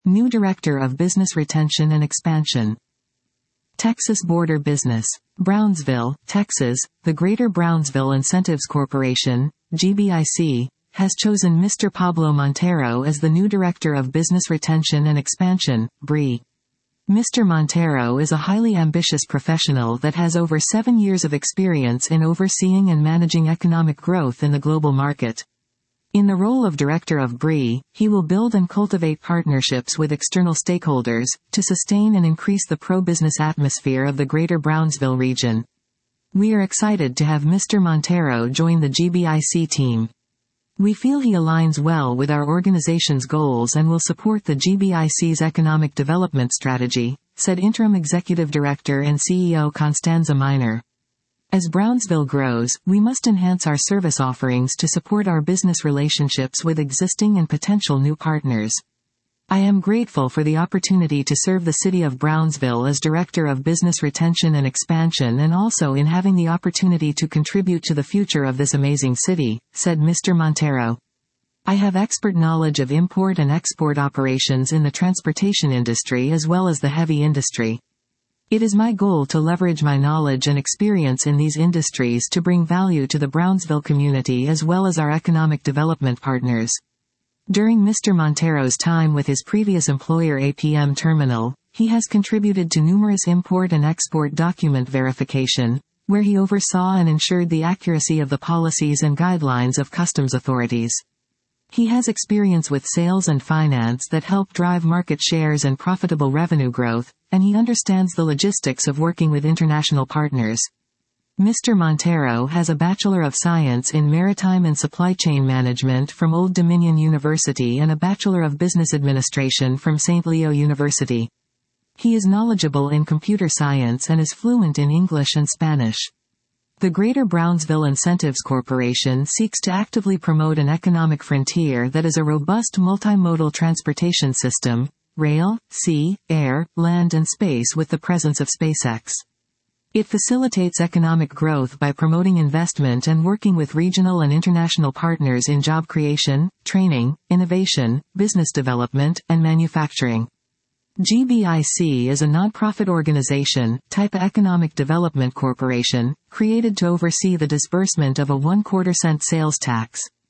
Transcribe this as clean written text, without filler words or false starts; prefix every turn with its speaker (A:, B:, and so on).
A: New Director of Business Retention and Expansion. Texas Border Business. Brownsville, Texas. The Greater Brownsville Incentives Corporation, GBIC, has chosen Mr. Pablo Montero as the new Director of Business Retention and Expansion, BRE. Mr. Montero is a highly ambitious professional that has over 7 years of experience in overseeing and managing economic growth in the global market. In the role of Director of BRE, he will build and cultivate partnerships with external stakeholders, to sustain and increase the pro-business atmosphere of the Greater Brownsville region. We are excited to have Mr. Montero join the GBIC team. We feel he aligns well with our organization's goals and will support the GBIC's economic development strategy, said Interim Executive Director and CEO Constanza Miner. As Brownsville grows, we must enhance our service offerings to support our business relationships with existing and potential new partners. I am grateful for the opportunity to serve the City of Brownsville as Director of Business Retention and Expansion and also in having the opportunity to contribute to the future of this amazing city, said Mr. Montero. I have expert knowledge of import and export operations in the transportation industry as well as the heavy industry. It is my goal to leverage my knowledge and experience in these industries to bring value to the Brownsville community as well as our economic development partners. During Mr. Montero's time with his previous employer APM Terminal, he has contributed to numerous import and export document verification, where he oversaw and ensured the accuracy of the policies and guidelines of customs authorities. He has experience with sales and finance that help drive market shares and profitable revenue growth, and he understands the logistics of working with international partners. Mr. Montero has a Bachelor of Science in Maritime and Supply Chain Management from Old Dominion University and a Bachelor of Business Administration from St. Leo University. He is knowledgeable in computer science and is fluent in English and Spanish. The Greater Brownsville Incentives Corporation seeks to actively promote an economic frontier that is a robust multimodal transportation system, rail, sea, air, land and space with the presence of SpaceX. It facilitates economic growth by promoting investment and working with regional and international partners in job creation, training, innovation, business development, and manufacturing. GBIC is a nonprofit organization, type Economic Development Corporation, created to oversee the disbursement of a 1/4 cent sales tax.